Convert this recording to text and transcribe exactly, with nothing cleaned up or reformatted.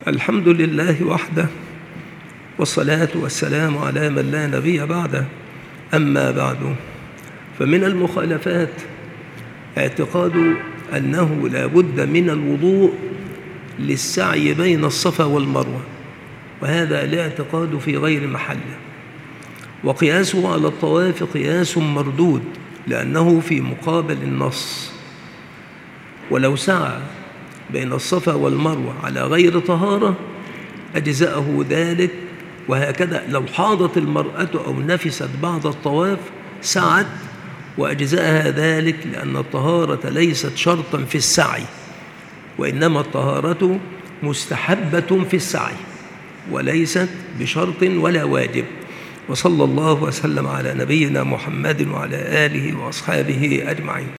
الحمد لله وحده، والصلاة والسلام على من لا نبي بعده. أما بعد، فمن المخالفات اعتقاد أنه لا بد من الوضوء للسعي بين الصفا والمروة، وهذا الاعتقاد في غير محله، وقياسه على الطواف قياس مردود لأنه في مقابل النص. ولو سعى بين الصفا والمروة على غير طهارة أجزأه ذلك، وهكذا لو حاضت المرأة أو نفست بعد الطواف سعت وأجزأها ذلك، لأن الطهارة ليست شرطا في السعي، وإنما الطهارة مستحبة في السعي وليست بشرط ولا واجب. وصلى الله وسلم على نبينا محمد وعلى آله وأصحابه أجمعين.